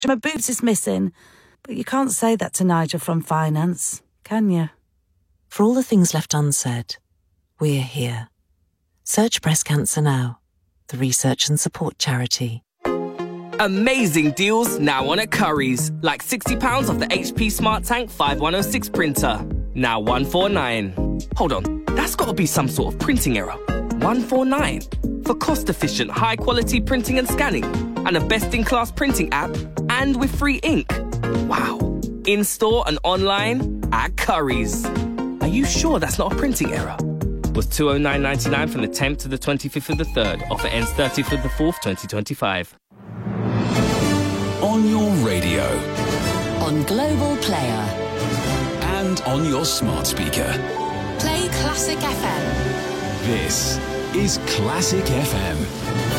My boots is missing. But you can't say that to Nigel from finance, can you? For all the things left unsaid, we're here. Search Breast Cancer Now, the research and support charity. Amazing deals now on at Currys. Like £60 off the HP Smart Tank 5106 printer. Now $149. Hold on, that's got to be some sort of printing error. $149 for cost-efficient, high-quality printing and scanning, and a best-in-class printing app, and with free ink. Wow. In-store and online at Currys. Are you sure that's not a printing error? Was $209.99 from the 10th to the 25th of the 3rd. Offer ends 30th of the 4th, 2025. On your radio. On Global Player. And on your smart speaker. Play Classic FM. This is Classic FM.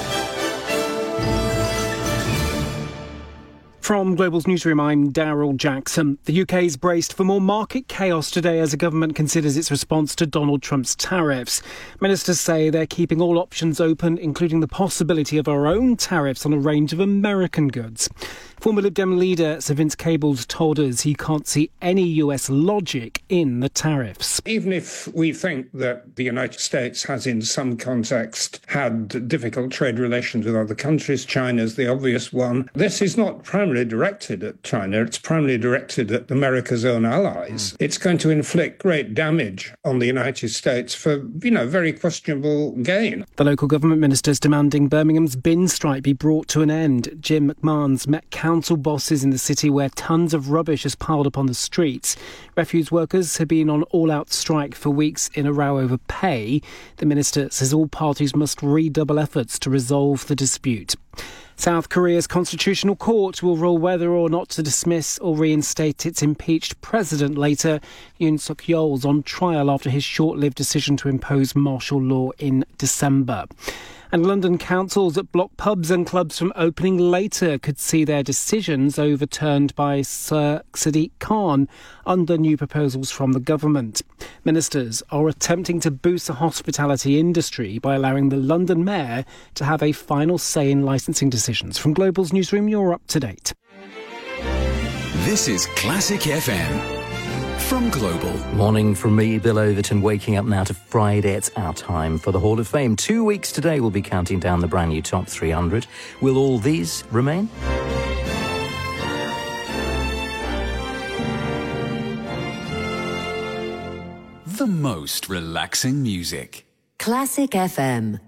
From Global's newsroom, I'm Daryl Jackson. The UK's braced for more market chaos today as the government considers its response to Donald Trump's tariffs. Ministers say they're keeping all options open, including the possibility of our own tariffs on a range of American goods. Former Lib Dem leader Sir Vince Cable's told us he can't see any US logic in the tariffs. Even if we think that the United States has in some context had difficult trade relations with other countries, China's the obvious one, this is not primarily directed at China, it's primarily directed at America's own allies. It's going to inflict great damage on the United States for, very questionable gain. The local government ministers demanding Birmingham's bin strike be brought to an end. Jim McMahon's met council bosses in the city where tons of rubbish has piled up on the streets. Refuse workers have been on all-out strike for weeks in a row over pay. The minister says all parties must redouble efforts to resolve the dispute. South Korea's Constitutional Court will rule whether or not to dismiss or reinstate its impeached president later. Yoon Suk-yeol's on trial after his short-lived decision to impose martial law in December. And London councils that block pubs and clubs from opening later could see their decisions overturned by Sir Sadiq Khan under new proposals from the government. Ministers are attempting to boost the hospitality industry by allowing the London mayor to have a final say in licensing decisions. From Global's newsroom, you're up to date. This is Classic FM. From Global. Morning from me, Bill Overton, waking up now to Friday. It's our time for the Hall of Fame. 2 weeks today we'll be counting down the brand new top 300. Will all these remain? The most relaxing music. Classic FM.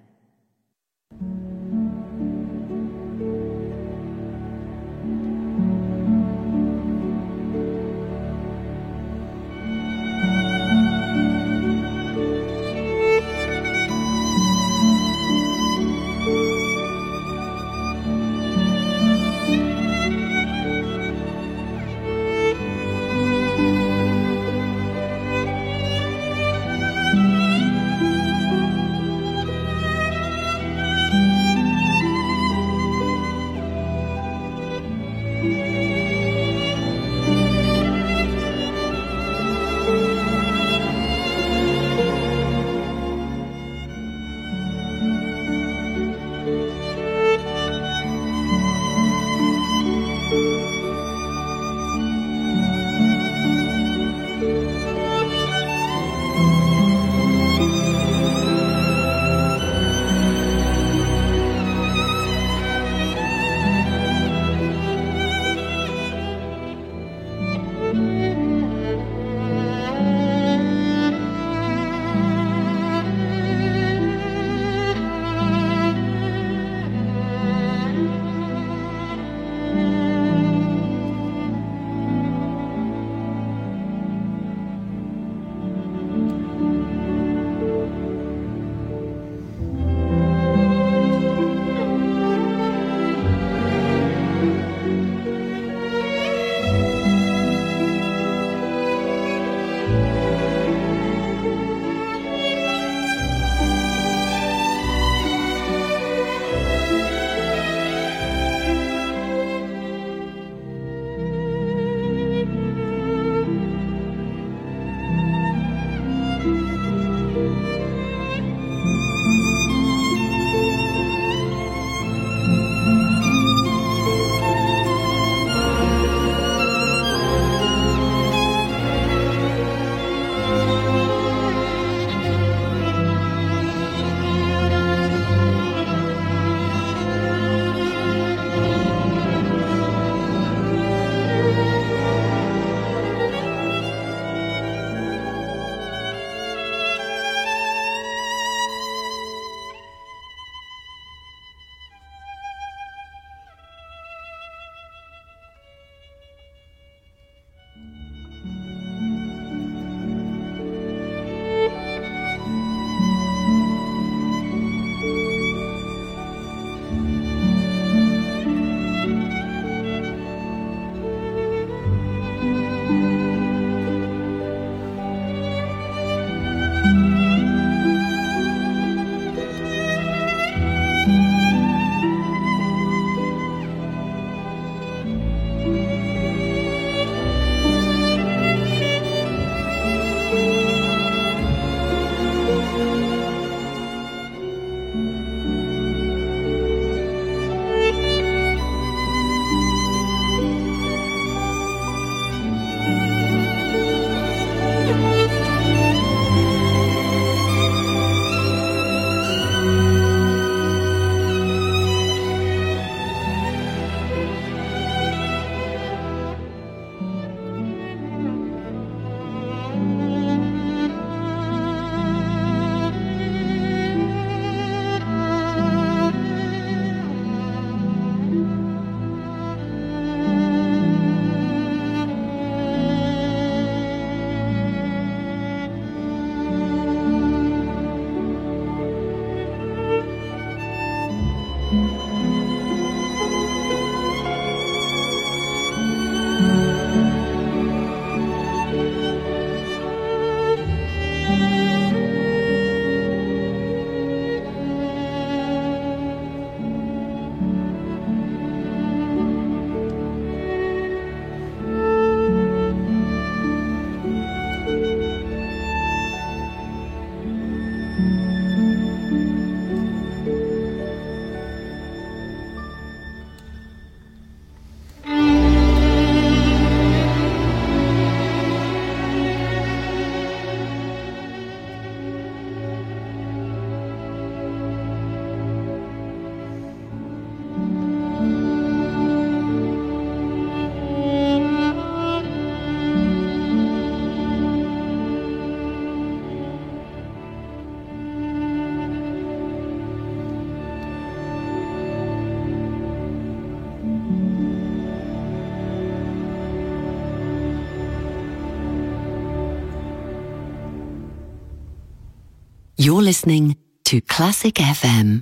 You're listening to Classic FM.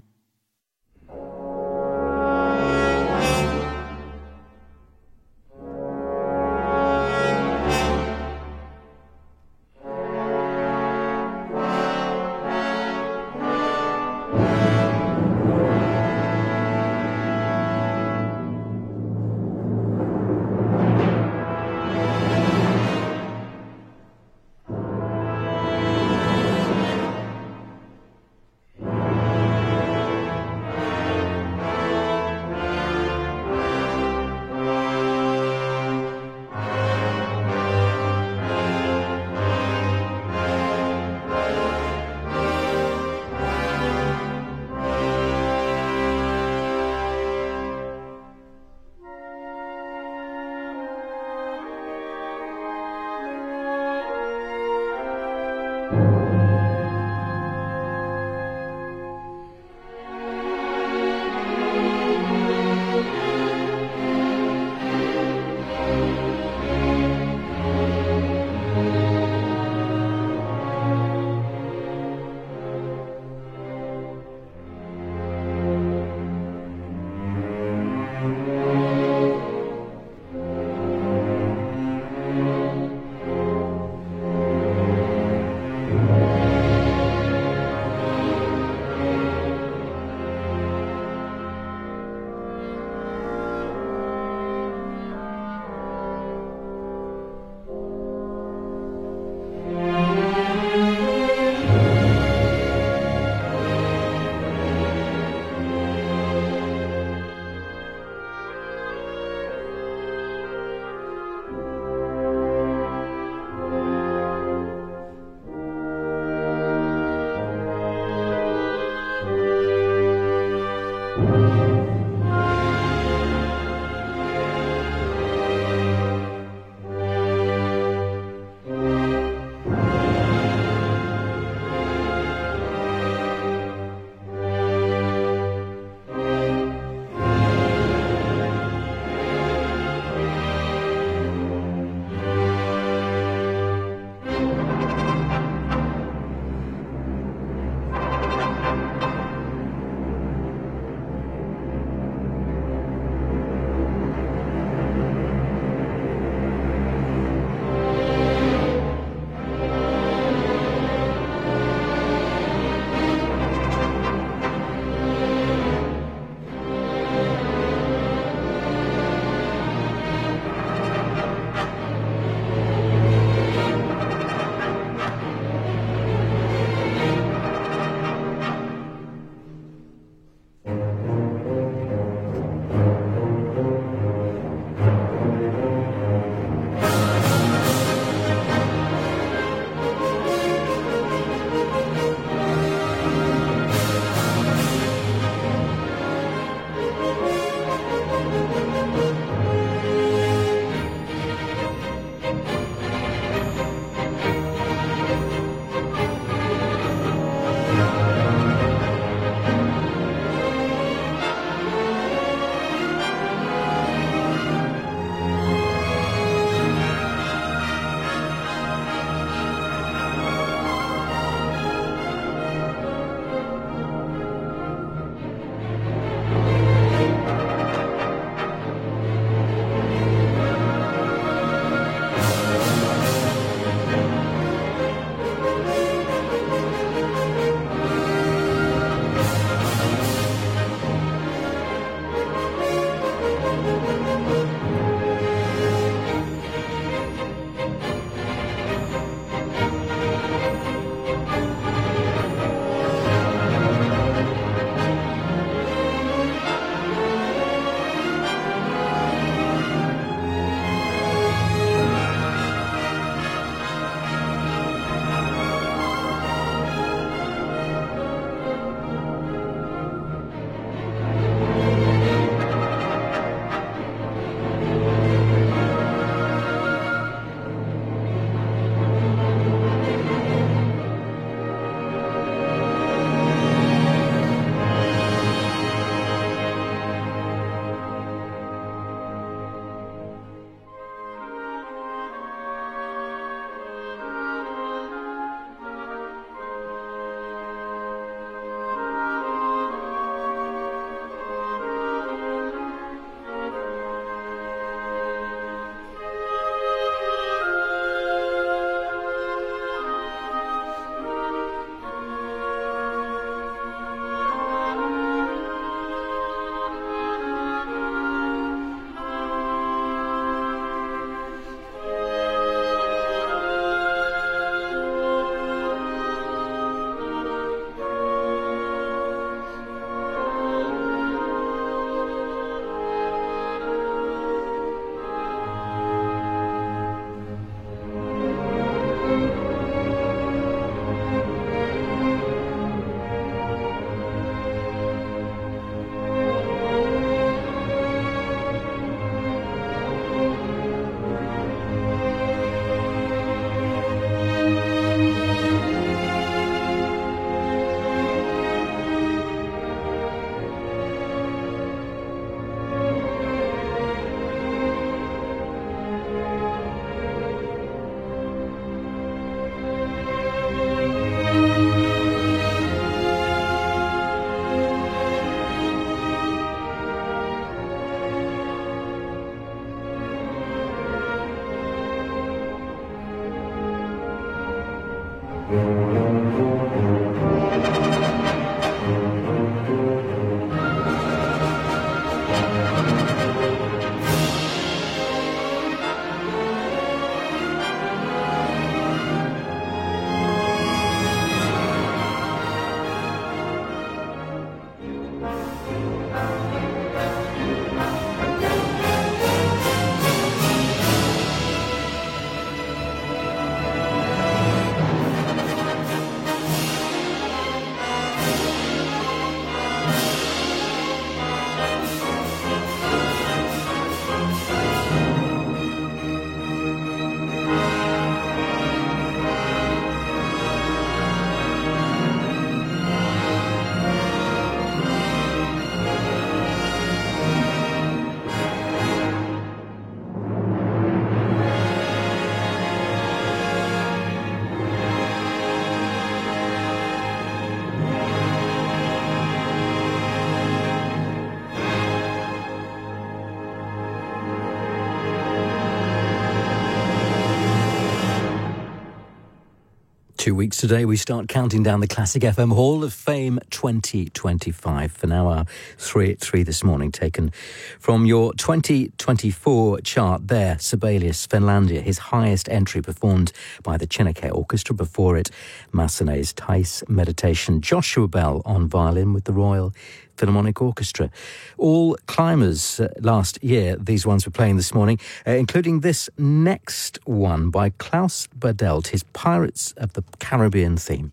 2 weeks today, we start counting down the Classic FM Hall of Fame 2025. For now, our 3 at 3 this morning, taken from your 2024 chart there. Sibelius, Finlandia, his highest entry, performed by the Chineke Orchestra. Before it, Massenet's Thais Meditation. Joshua Bell on violin with the Royal Philharmonic Orchestra. All climbers last year, these ones we're playing this morning, including this next one by Klaus Badelt, his Pirates of the Caribbean theme.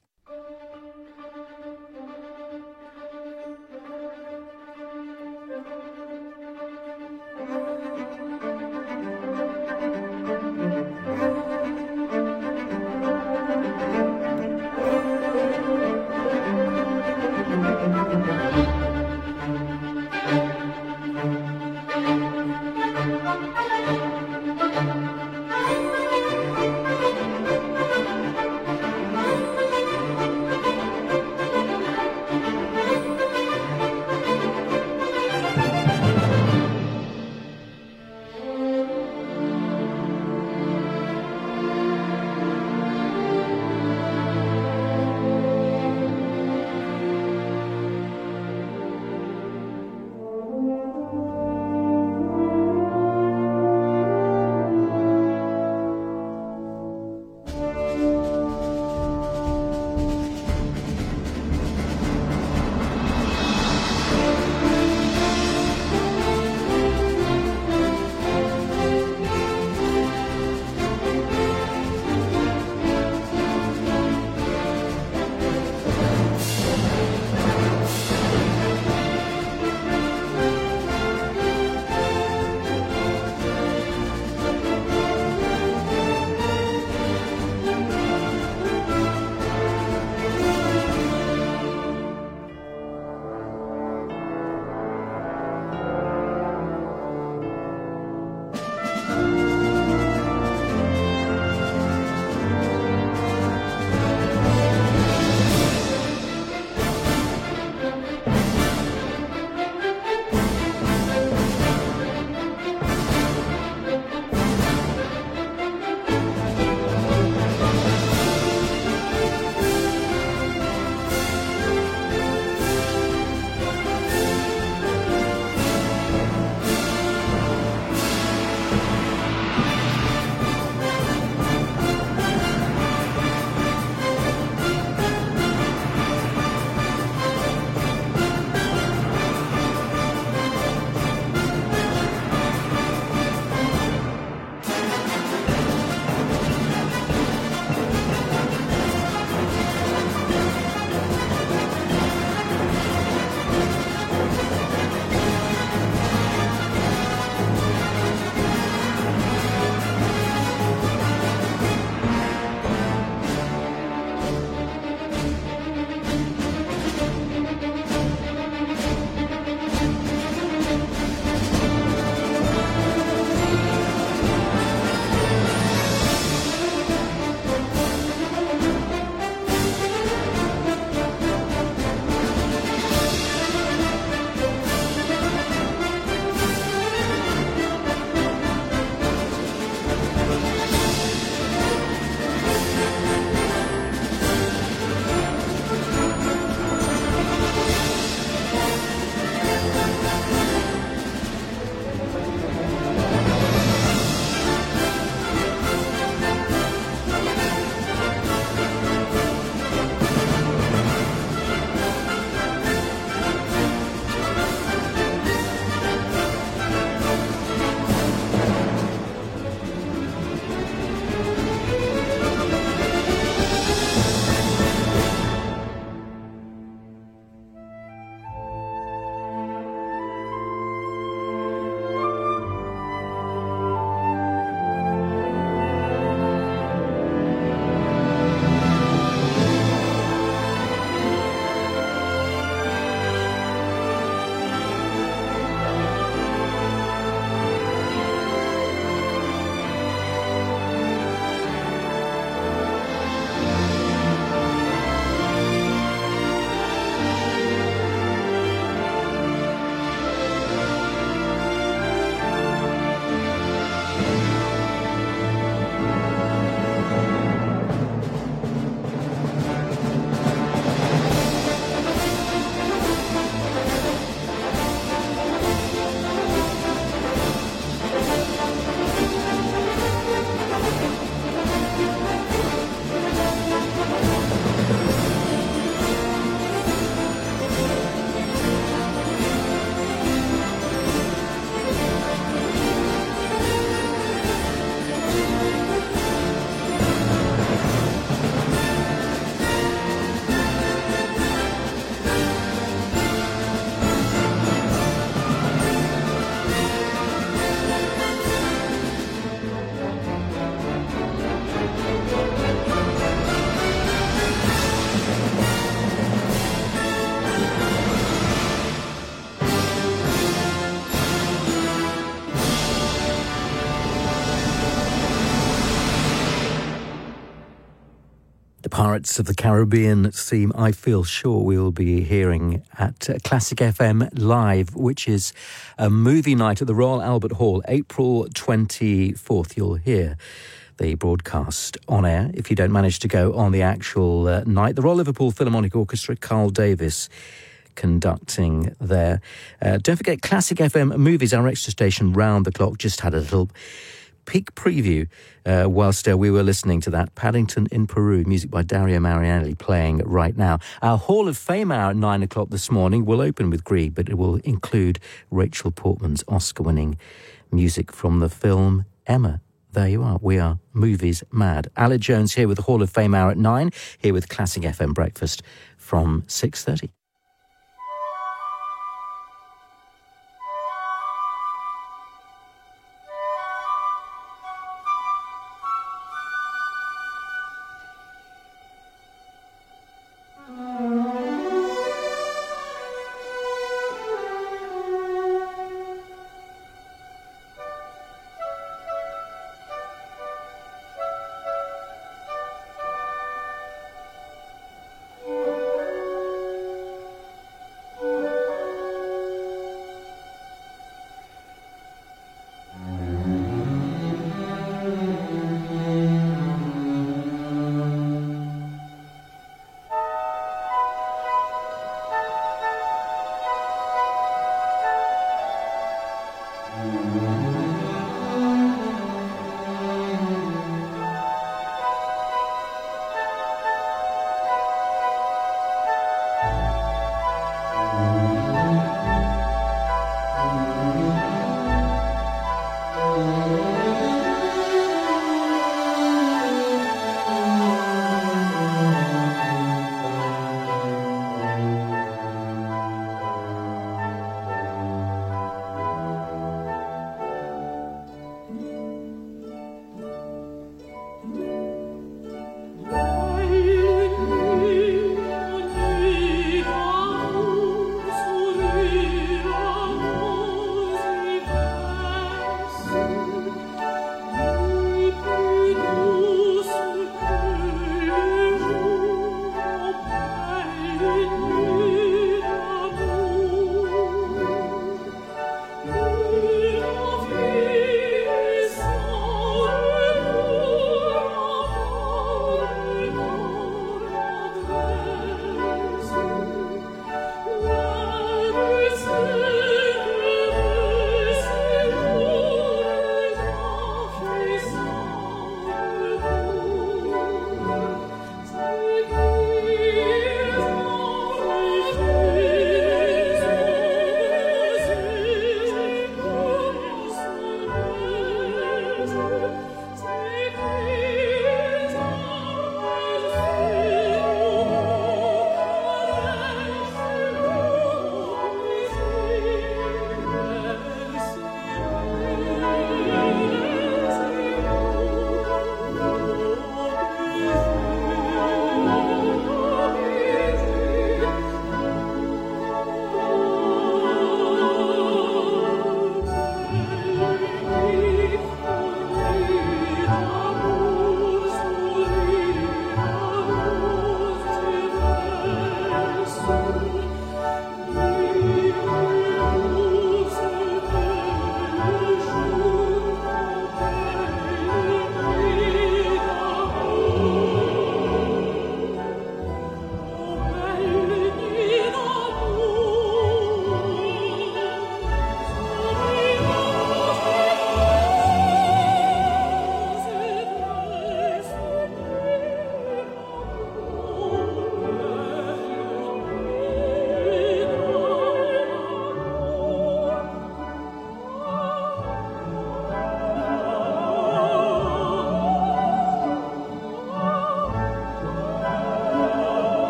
Pirates of the Caribbean theme, I feel sure we'll be hearing at Classic FM Live, which is a movie night at the Royal Albert Hall, April 24th. You'll hear the broadcast on air if you don't manage to go on the actual night. The Royal Liverpool Philharmonic Orchestra, Carl Davis conducting there. Don't forget Classic FM Movies, our extra station round the clock, just had a little peek preview whilst we were listening to that. Paddington in Peru, music by Dario Marianelli, playing right now. Our Hall of Fame hour at 9 o'clock this morning will open with Grieg, but it will include Rachel Portman's Oscar-winning music from the film Emma. There you are. We are movies mad. Aled Jones here with the Hall of Fame hour at 9, here with Classic FM Breakfast from 6:30.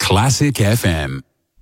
Classic FM.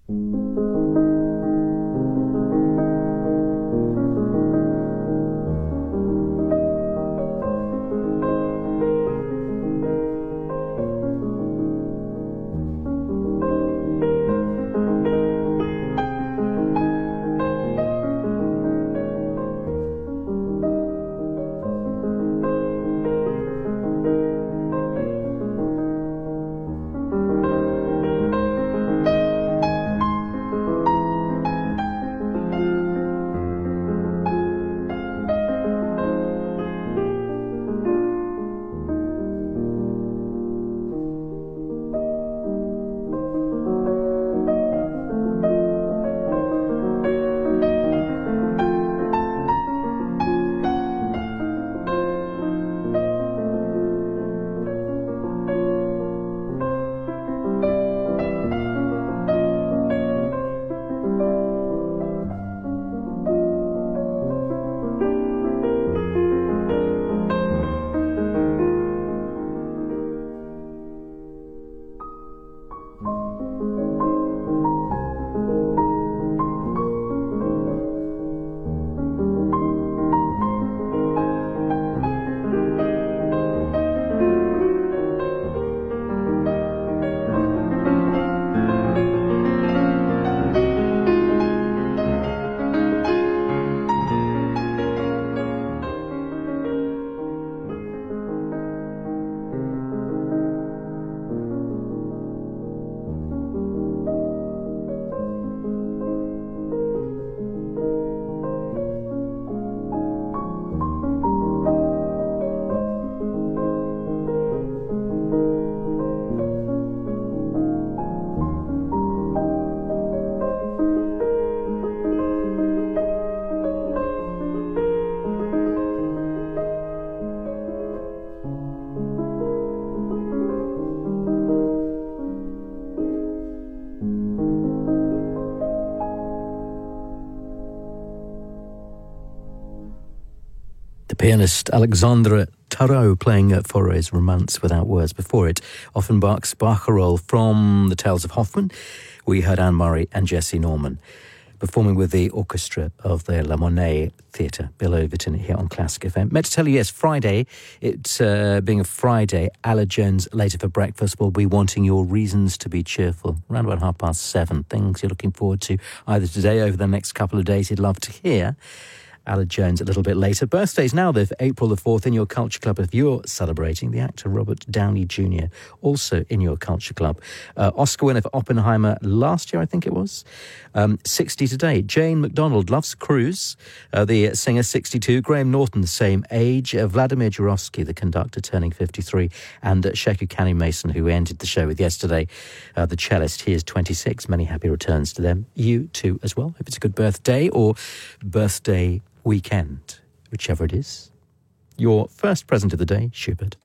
Pianist Alexandre Tarot playing Fauré's Romance Without Words. Before it, Offenbach's Barcarolle. From The Tales of Hoffmann, we heard Anne Murray and Jesse Norman performing with the orchestra of the La Monnaie Theatre. Bill Overton here on Classic FM. Meant to tell you, yes, Friday, it's being a Friday, Ala Jones later for breakfast will be wanting your reasons to be cheerful. Around about 7:30, things you're looking forward to either today or over the next couple of days you'd love to hear. Ala Jones a little bit later. Birthdays now, though, for April the 4th in your Culture Club. If you're celebrating, the actor Robert Downey Jr., also in your Culture Club. Oscar winner for Oppenheimer last year, I think it was. 60 today. Jane McDonald loves cruise. The singer, 62. Graham Norton, the same age. Vladimir Jurovsky, the conductor, turning 53. And Sheku Canny Mason, who we ended the show with yesterday, the cellist, he is 26. Many happy returns to them. You too as well. If it's a good birthday or birthday weekend, whichever it is. Your first present of the day, Schubert.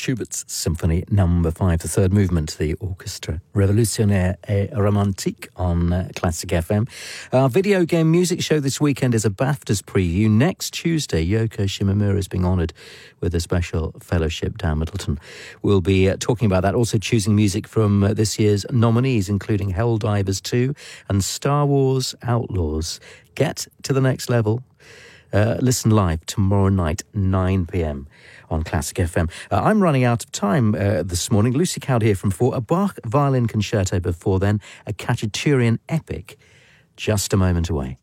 Schubert's Symphony No. 5, the third movement, the Orchestra Révolutionnaire et Romantique on Classic FM. Our video game music show this weekend is a BAFTAs preview. Next Tuesday, Yoko Shimomura is being honoured with a special fellowship down Middleton. We'll be talking about that, also choosing music from this year's nominees, including Helldivers 2 and Star Wars Outlaws. Get to the next level. Listen live tomorrow night, 9 p.m. on Classic FM. I'm running out of time this morning. Lucy Cowd here from 4. A Bach violin concerto before then, a Khachaturian epic just a moment away.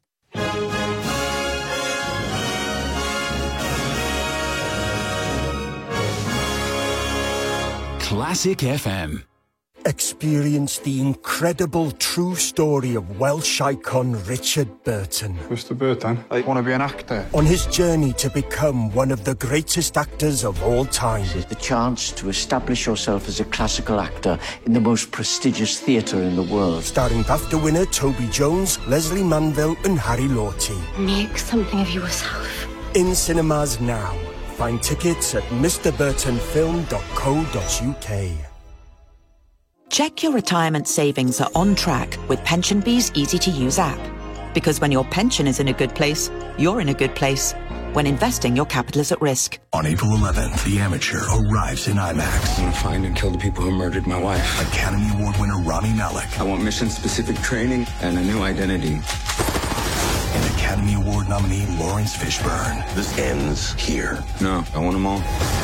Classic FM. Experience the incredible true story of Welsh icon Richard Burton. Mr. Burton, I want to be an actor. On his journey to become one of the greatest actors of all time. This is the chance to establish yourself as a classical actor in the most prestigious theatre in the world. Starring BAFTA winner Toby Jones, Leslie Manville and Harry Lawty. Make something of yourself. In cinemas now. Find tickets at mrburtonfilm.co.uk. Check your retirement savings are on track with PensionBee's easy-to-use app. Because when your pension is in a good place, you're in a good place. When investing, your capital is at risk. On April 11th, The Amateur arrives in IMAX. I'm gonna find and kill the people who murdered my wife. Academy Award winner Rami Malek. I want mission-specific training and a new identity. And Academy Award nominee Lawrence Fishburne. This ends here. No, I want them all.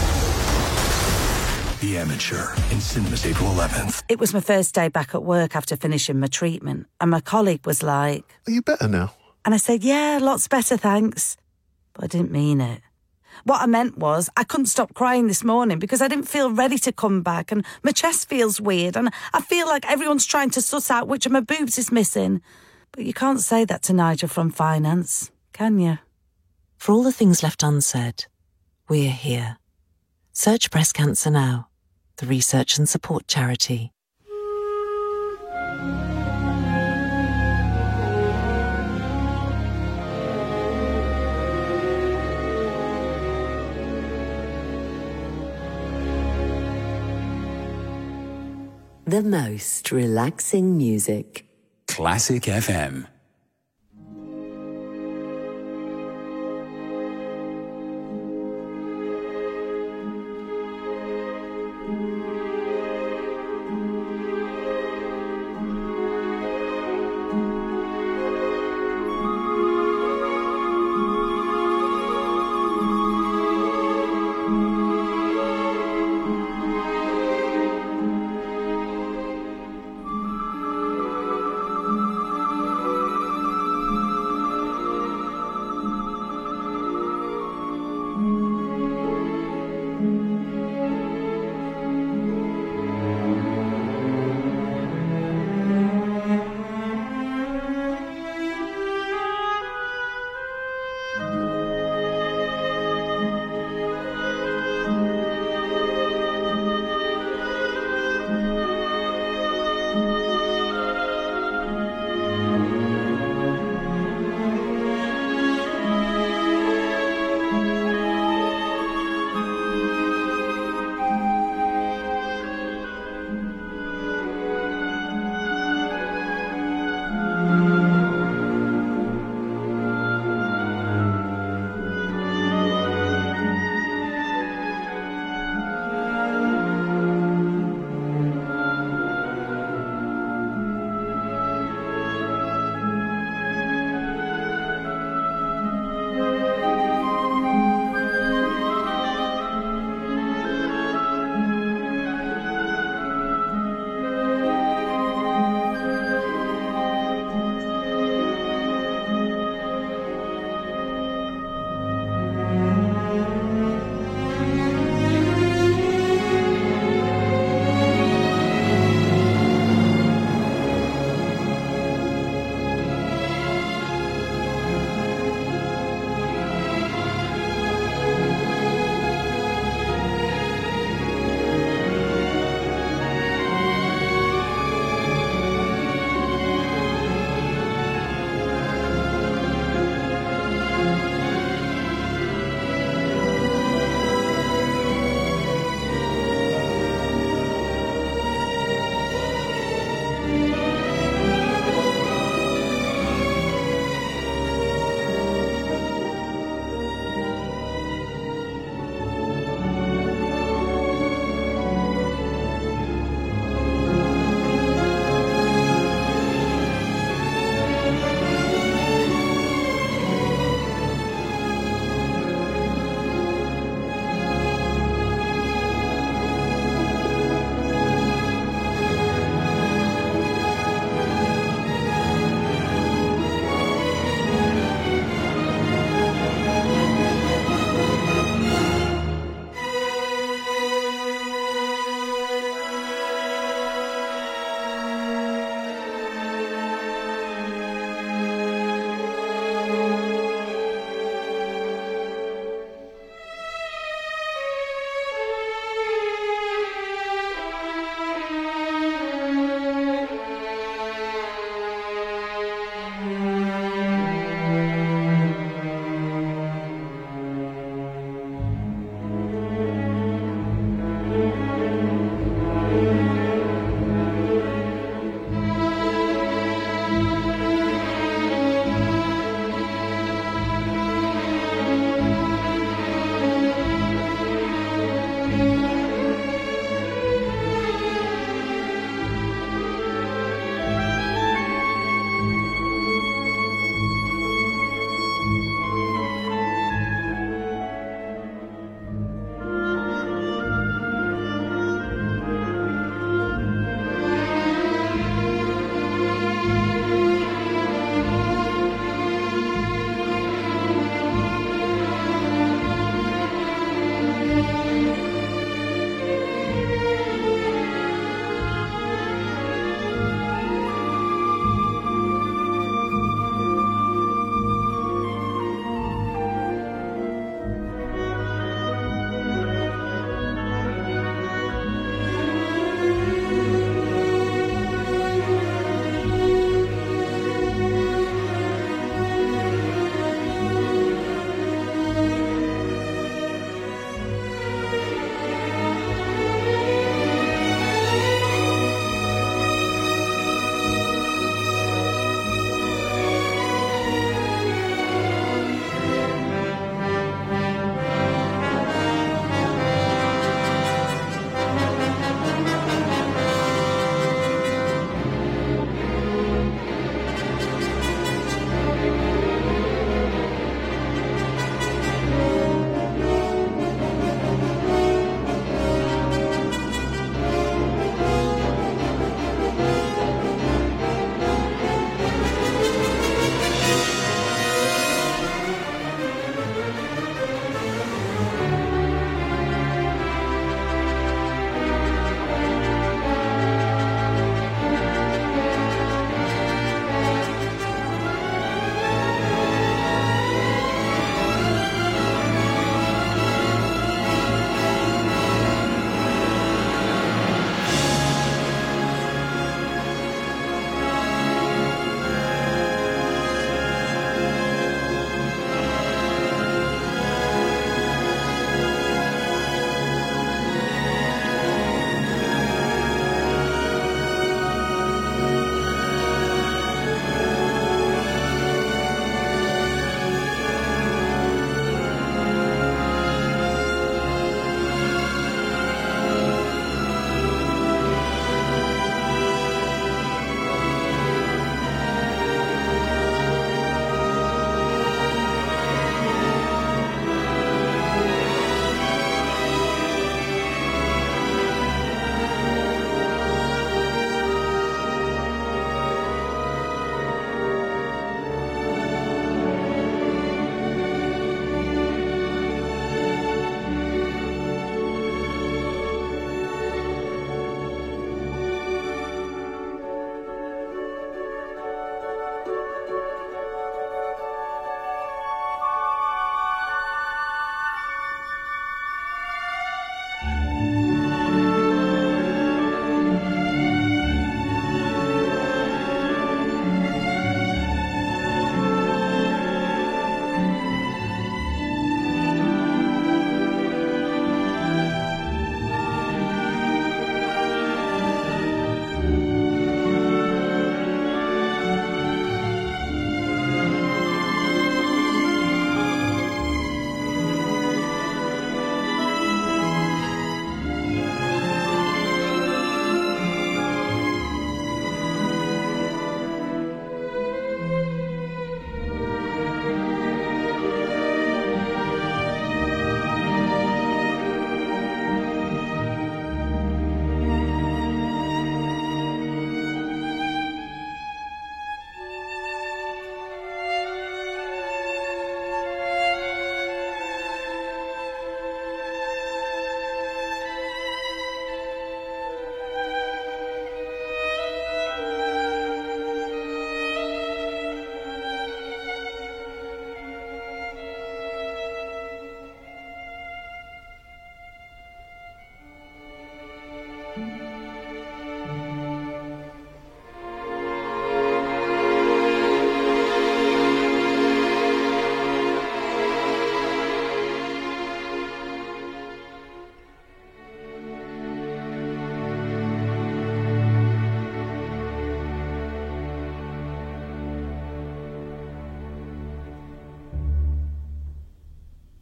The Amateur, in cinemas April 11th. It was my first day back at work after finishing my treatment, and my colleague was like, "Are you better now?" And I said, "Yeah, lots better, thanks." But I didn't mean it. What I meant was I couldn't stop crying this morning because I didn't feel ready to come back, and my chest feels weird, and I feel like everyone's trying to suss out which of my boobs is missing. But you can't say that to Nigel from finance, can you? For all the things left unsaid, we're here. Search Breast Cancer Now, the research and support charity. The most relaxing music. Classic FM.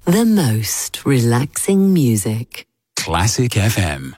The most relaxing music. Classic FM.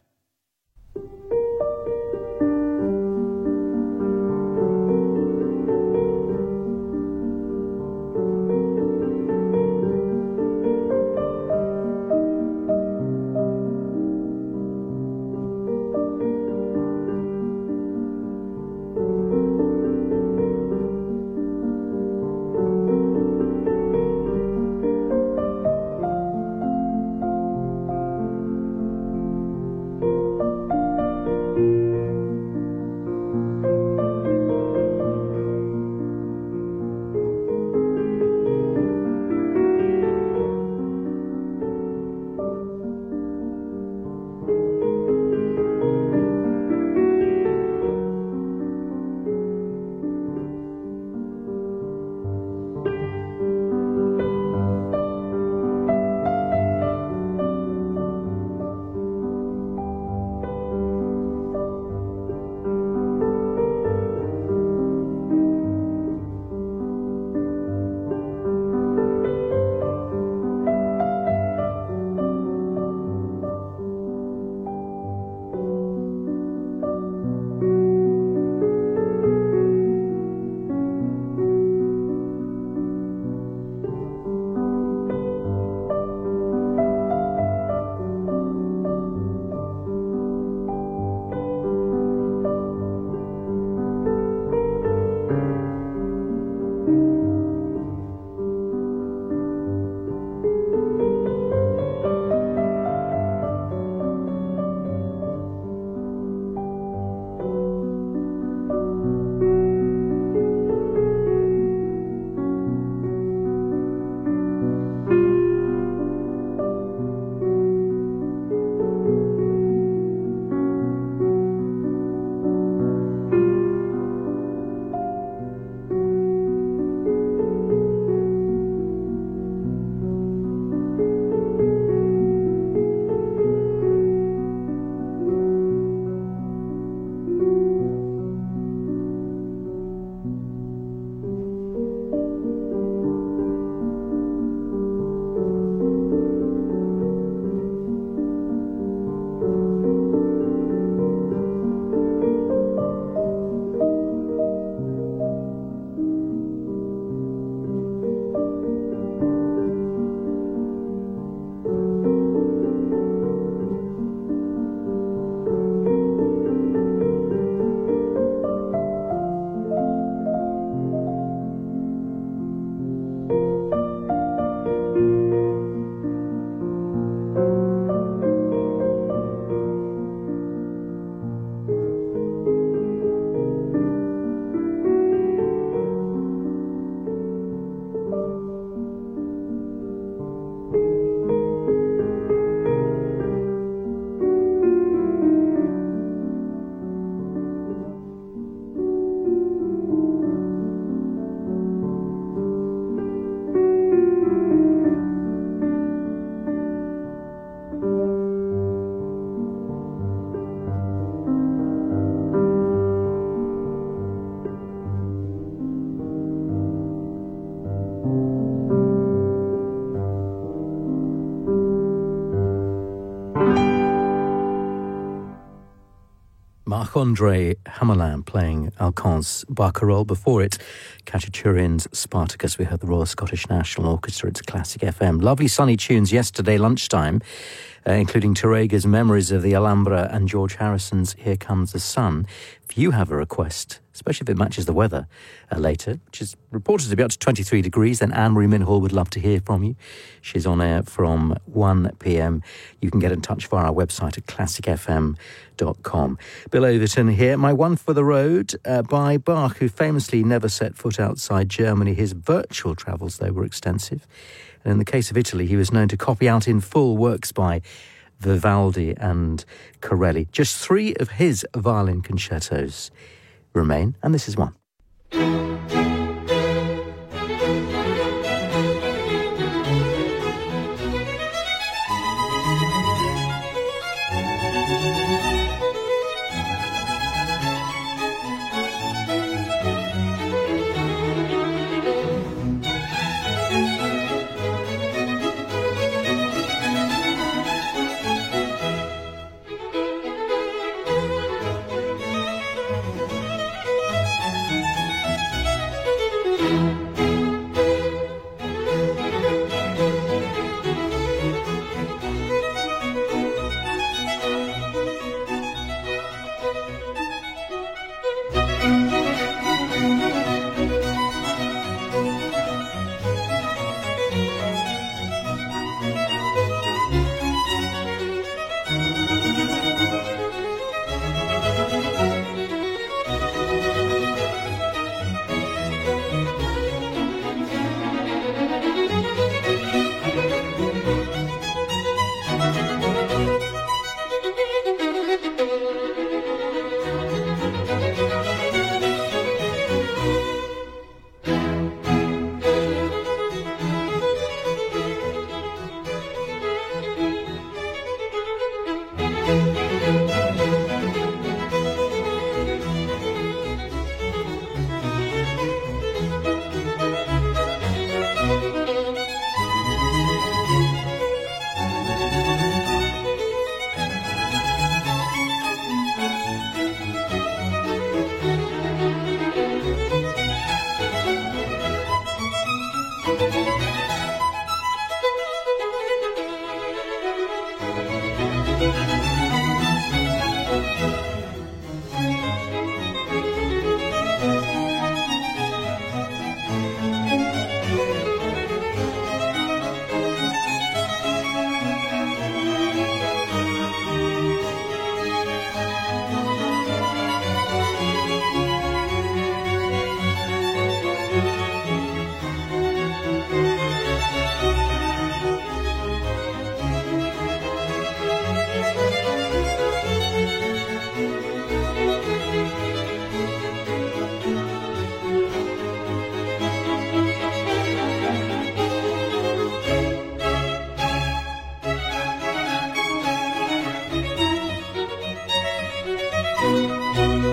Marc-André Hamelin playing Alcan's Barcarolle. Before it, Khachaturian's Spartacus. We heard the Royal Scottish National Orchestra. It's Classic FM. Lovely sunny tunes yesterday lunchtime, including Terega's Memories of the Alhambra and George Harrison's Here Comes the Sun. If you have a request, especially if it matches the weather later, which is reported to be up to 23 degrees, then Anne-Marie Minhall would love to hear from you. She's on air from 1 p.m. You can get in touch via our website at classicfm.com. Bill Overton here. My one for the road by Bach, who famously never set foot outside Germany. His virtual travels, though, were extensive. And in the case of Italy, he was known to copy out in full works by Vivaldi and Corelli. Just 3 of his violin concertos remain, and this is one.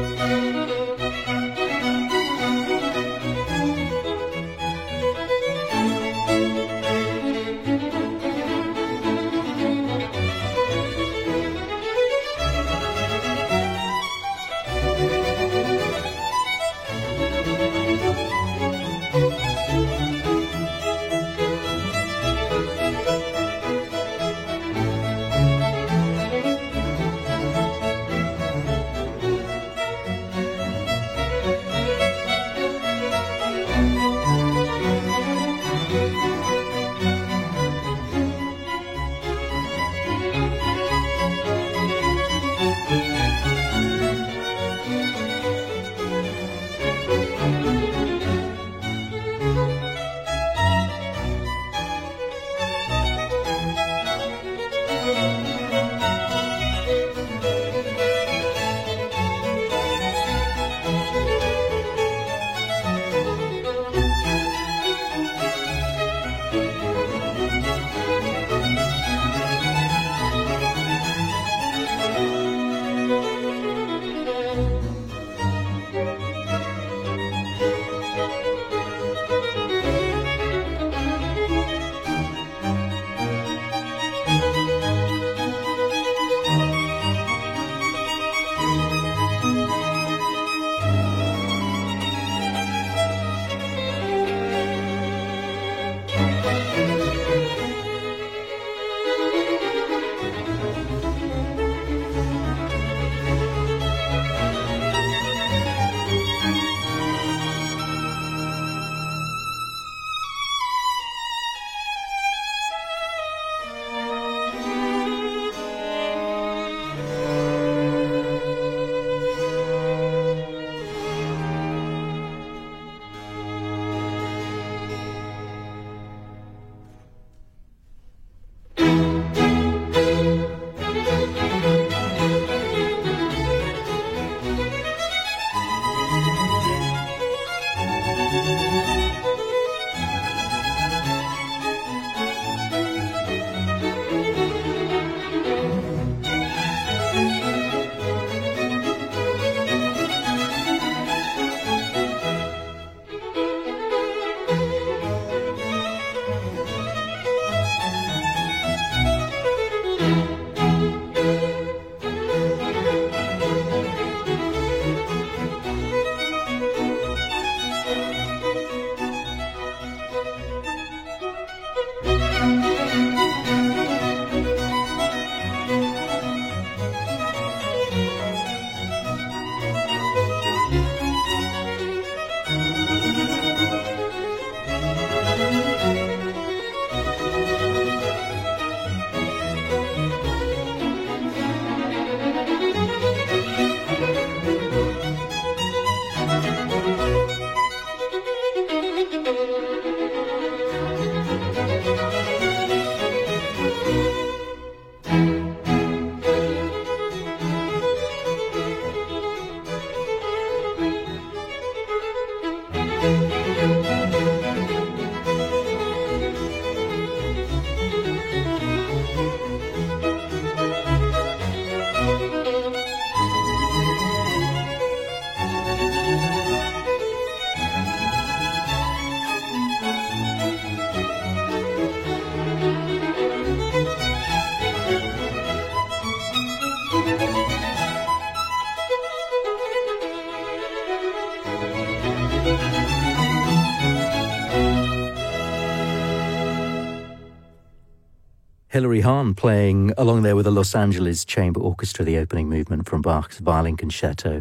Hilary Hahn playing along there with the Los Angeles Chamber Orchestra, the opening movement from Bach's Violin Concerto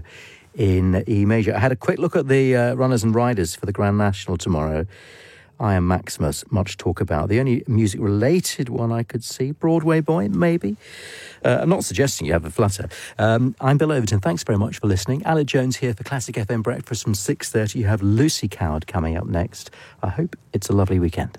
in E major. I had a quick look at the runners and riders for the Grand National tomorrow. I Am Maximus, much talk about. The only music-related one I could see, Broadway Boy, maybe. I'm not suggesting you have a flutter. I'm Bill Overton. Thanks very much for listening. Aled Jones here for Classic FM Breakfast from 6:30. You have Lucy Coward coming up next. I hope it's a lovely weekend.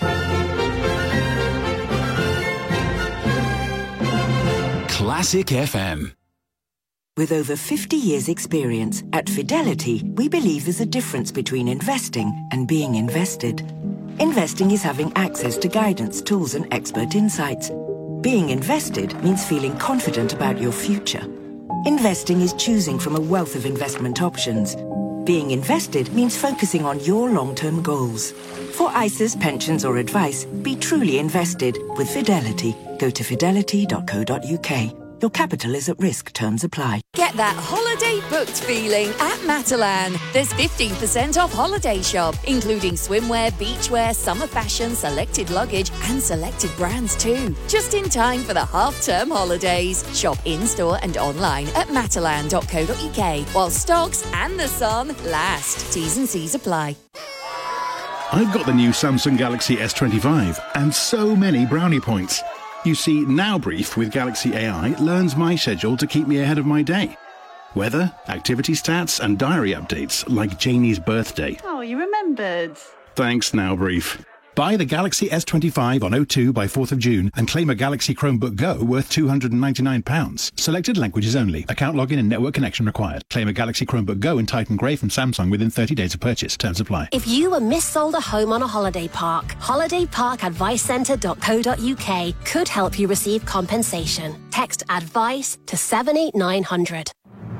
Classic FM. With over 50 years' experience, at Fidelity, we believe there's a difference between investing and being invested. Investing is having access to guidance, tools, and expert insights. Being invested means feeling confident about your future. Investing is choosing from a wealth of investment options. Being invested means focusing on your long-term goals. For ISAs, pensions or advice, be truly invested with Fidelity. Go to fidelity.co.uk. Your capital is at risk. Terms apply. Get that holiday booked feeling at Matalan. There's 15% off holiday shop, including swimwear, beachwear, summer fashion, selected luggage and selected brands too. Just in time for the half-term holidays. Shop in-store and online at matalan.co.uk while stocks and the sun last. T's and C's apply. I've got the new Samsung Galaxy S25 and so many brownie points. You see, Now Brief with Galaxy AI learns my schedule to keep me ahead of my day. Weather, activity stats and diary updates like Janie's birthday. Oh, you remembered. Thanks, Now Brief. Buy the Galaxy S25 on O2 by 4th of June and claim a Galaxy Chromebook Go worth £299. Selected languages only. Account login and network connection required. Claim a Galaxy Chromebook Go in Titan Grey from Samsung within 30 days of purchase. Terms apply. If you were missold a home on a holiday park, holidayparkadvicecentre.co.uk could help you receive compensation. Text ADVICE to 78900.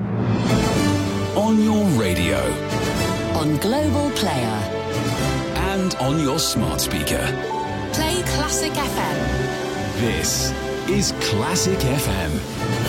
On your radio. On Global Player. And on your smart speaker. Play Classic FM. This is Classic FM.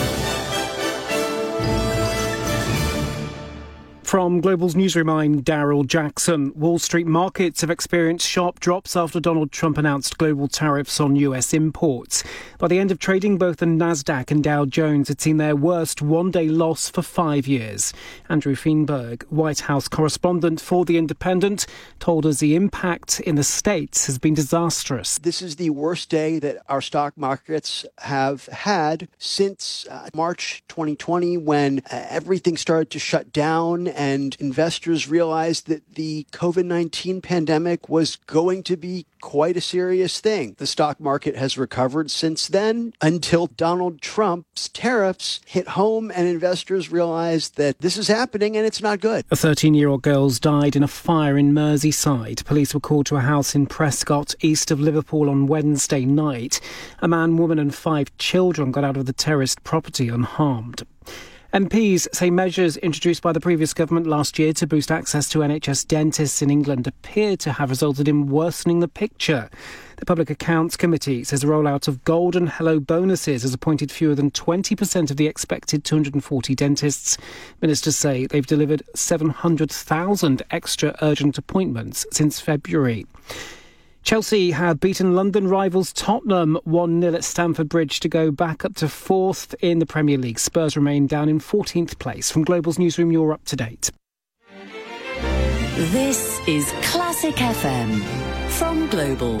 From Global's newsroom, I'm Daryl Jackson. Wall Street markets have experienced sharp drops after Donald Trump announced global tariffs on US imports. By the end of trading, both the Nasdaq and Dow Jones had seen their worst one-day loss for 5 years. Andrew Feinberg, White House correspondent for The Independent, told us the impact in the States has been disastrous. This is the worst day that our stock markets have had since March 2020, when everything started to shut down and investors realized that the COVID-19 pandemic was going to be quite a serious thing. The stock market has recovered since then until Donald Trump's tariffs hit home and investors realized that this is happening and it's not good. A 13-year-old girl died in a fire in Merseyside. Police were called to a house in Prescott, east of Liverpool, on Wednesday night. A man, woman and 5 children got out of the terraced property unharmed. MPs say measures introduced by the previous government last year to boost access to NHS dentists in England appear to have resulted in worsening the picture. The Public Accounts Committee says the rollout of Golden Hello bonuses has appointed fewer than 20% of the expected 240 dentists. Ministers say they've delivered 700,000 extra urgent appointments since February. Chelsea have beaten London rivals Tottenham 1-0 at Stamford Bridge to go back up to 4th in the Premier League. Spurs remain down in 14th place. From Global's newsroom, you're up to date. This is Classic FM from Global.